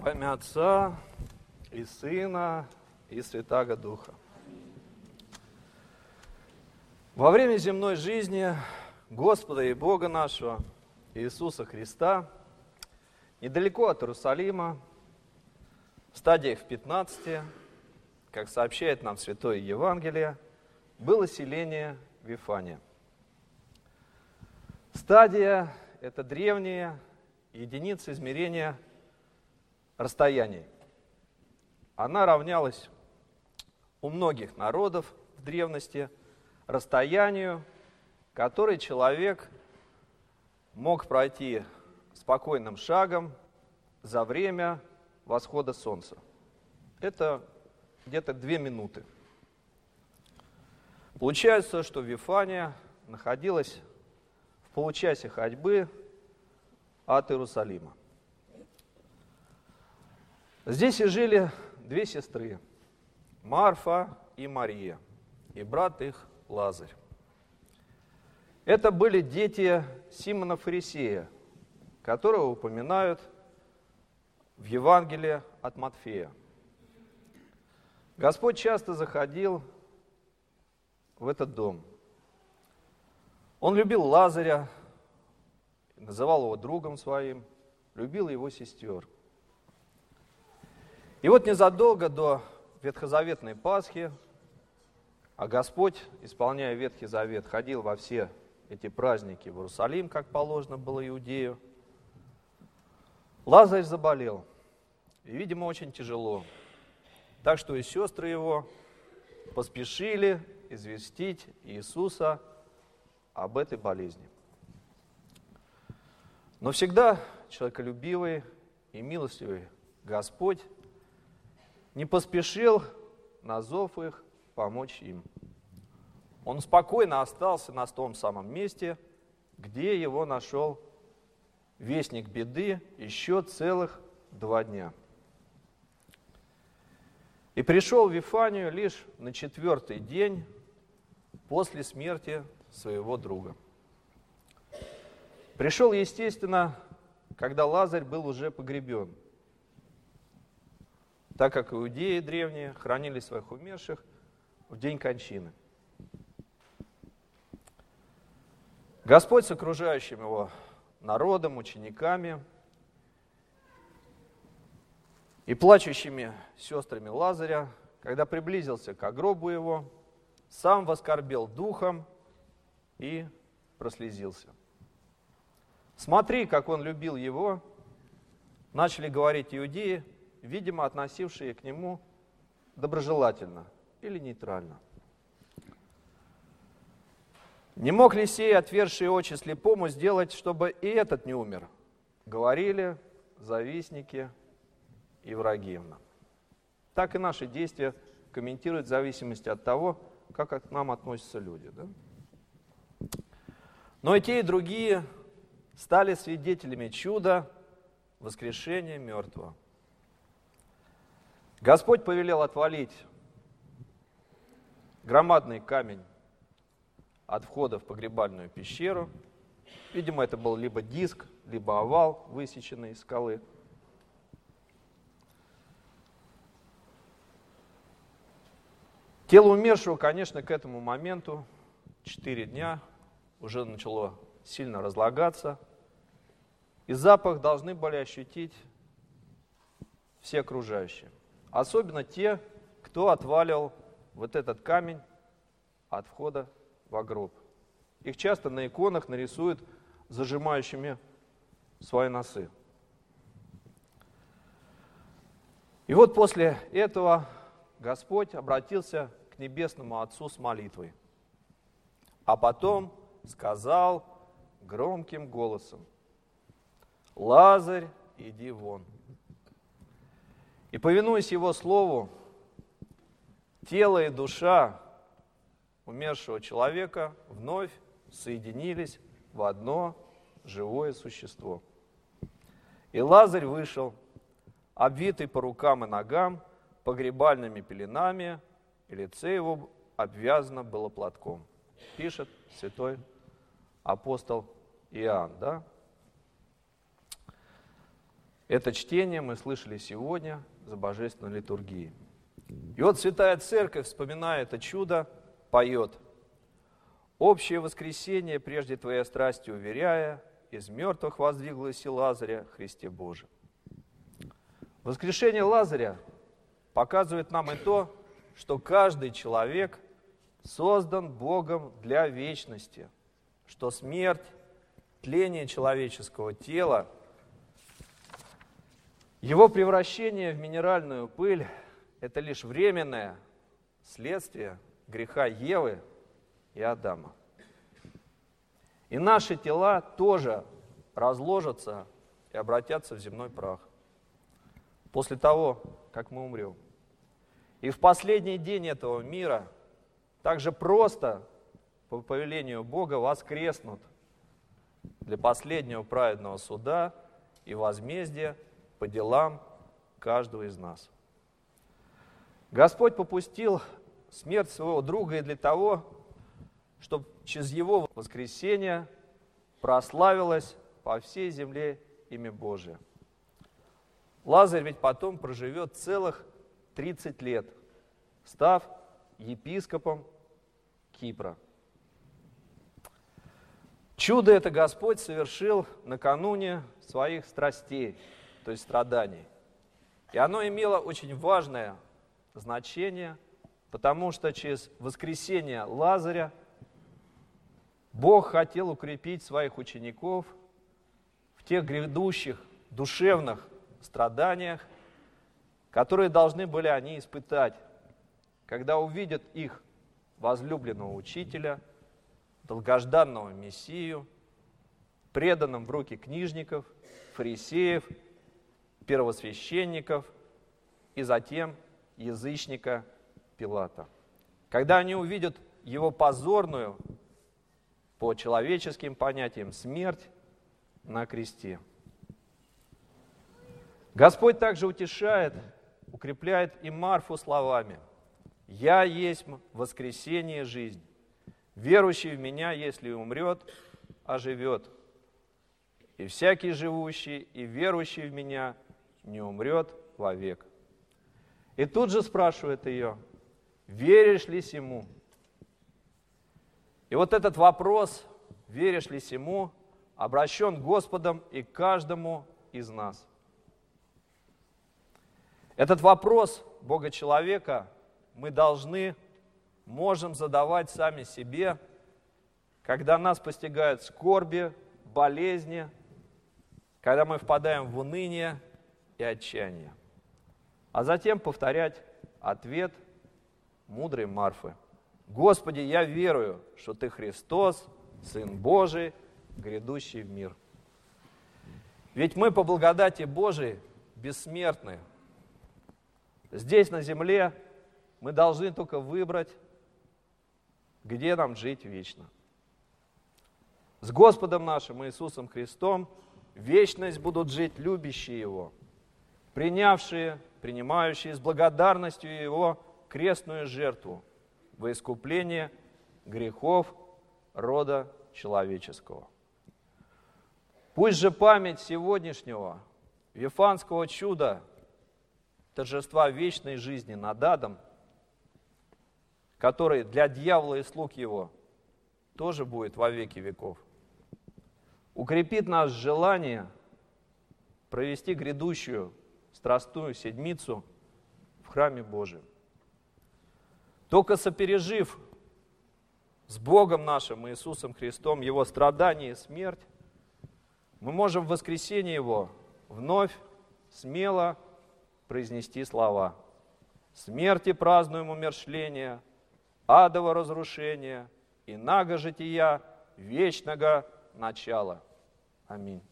Во имя Отца и Сына и Святаго Духа. Во время земной жизни Господа и Бога нашего Иисуса Христа недалеко от Иерусалима, в стадиях в 15, как сообщает нам Святое Евангелие, было селение Вифания. Стадия – это древние единицы измерения расстояний. Она равнялась у многих народов в древности расстоянию, который человек мог пройти спокойным шагом за время восхода солнца. Это где-то 2 минуты. Получается, что Вифания находилась в получасе ходьбы от Иерусалима. Здесь и жили 2 сестры, Марфа и Мария, и брат их Лазарь. Это были дети Симона Фарисея, которого упоминают в Евангелии от Матфея. Господь часто заходил в этот дом. Он любил Лазаря, называл его другом своим, любил его сестер. И вот незадолго до Ветхозаветной Пасхи, а Господь, исполняя Ветхий Завет, ходил во все эти праздники в Иерусалим, как положено было иудею, Лазарь заболел, и, видимо, очень тяжело. Так что и сестры его поспешили известить Иисуса об этой болезни. Но всегда человеколюбивый и милостивый Господь не поспешил на зов их помочь им. Он спокойно остался на том самом месте, где его нашел вестник беды еще целых 2 дня. И пришел в Вифанию лишь на 4-й день после смерти своего друга. Пришел, естественно, когда Лазарь был уже погребен, так как иудеи древние хранили своих умерших в день кончины. Господь с окружающим его народом, учениками и плачущими сестрами Лазаря, когда приблизился к гробу его, сам воскорбел духом и прослезился. «Смотри, как он любил его», начали говорить иудеи, видимо, относившие к нему доброжелательно или нейтрально. «Не мог ли сей, отверзший очи слепому, сделать, чтобы и этот не умер?» Говорили завистники и враги нам. Так и наши действия комментируют в зависимости от того, как к нам относятся люди. Да? Но и те, и другие стали свидетелями чуда воскрешения мертвого. Господь повелел отвалить громадный камень от входа в погребальную пещеру. Видимо, это был либо диск, либо овал, высеченный из скалы. Тело умершего, конечно, к этому моменту, 4 дня, уже начало сильно разлагаться. И запах должны были ощутить все окружающие. Особенно те, кто отваливал вот этот камень от входа в гроб. Их часто на иконах нарисуют зажимающими свои носы. И вот после этого Господь обратился к Небесному Отцу с молитвой, а потом сказал громким голосом: «Лазарь, иди вон». И, повинуясь Его слову, тело и душа умершего человека вновь соединились в одно живое существо. И Лазарь вышел, обвитый по рукам и ногам погребальными пеленами, и лице его обвязано было платком. Пишет святой апостол Иоанн. Да? Это чтение мы слышали сегодня за Божественной литургией. И вот Святая Церковь, вспоминая это чудо, поет: «Общее воскресение, прежде Твоей страсти уверяя, из мертвых воздвиглось и Лазаря, Христе Божий». Воскрешение Лазаря показывает нам и то, что каждый человек создан Богом для вечности, что смерть, тление человеческого тела, его превращение в минеральную пыль – это лишь временное следствие греха Евы и Адама. И наши тела тоже разложатся и обратятся в земной прах после того, как мы умрем. И в последний день этого мира также просто по повелению Бога воскреснут для последнего праведного суда и возмездия по делам каждого из нас. Господь попустил смерть своего друга и для того, чтобы через его воскресение прославилось по всей земле имя Божие. Лазарь ведь потом проживет целых 30 лет, став епископом Кипра. Чудо это Господь совершил накануне своих страстей, то есть страданий. И оно имело очень важное значение, потому что через воскресение Лазаря Бог хотел укрепить своих учеников в тех грядущих душевных страданиях, которые должны были они испытать, когда увидят их возлюбленного учителя, долгожданного Мессию, преданным в руки книжников, фарисеев, первосвященников и затем язычника Пилата. Когда они увидят его позорную, по человеческим понятиям, смерть на кресте. Господь также утешает, укрепляет и Марфу словами: «Я есть воскресение и жизнь. Верующий в Меня, если умрет, оживет. И всякий живущий и верующий в Меня не умрет вовек». И тут же спрашивает ее: «Веришь ли сему?» И вот этот вопрос, веришь ли сему, обращен Господом и к каждому из нас. Этот вопрос Бога-человека мы можем задавать сами себе, когда нас постигают скорби, болезни, когда мы впадаем в уныние и отчаяние. А затем повторять ответ мудрой Марфы: «Господи, я верую, что Ты Христос, Сын Божий, грядущий в мир». Ведь мы по благодати Божией бессмертны. Здесь, на земле, мы должны только выбрать, где нам жить вечно. С Господом нашим Иисусом Христом вечность будут жить любящие Его, принимающие с благодарностью Его крестную жертву во искупление грехов рода человеческого. Пусть же память сегодняшнего вифанского чуда, торжества вечной жизни над адом, который для дьявола и слуг его тоже будет во веки веков, укрепит нас желание провести грядущую страстную седмицу в храме Божьем. Только сопережив с Богом нашим Иисусом Христом Его страдания и смерть, мы можем в воскресенье Его вновь смело произнести слова: «Смерти празднуем умерщвление, адово разрушение и наго жития вечного начала». Аминь.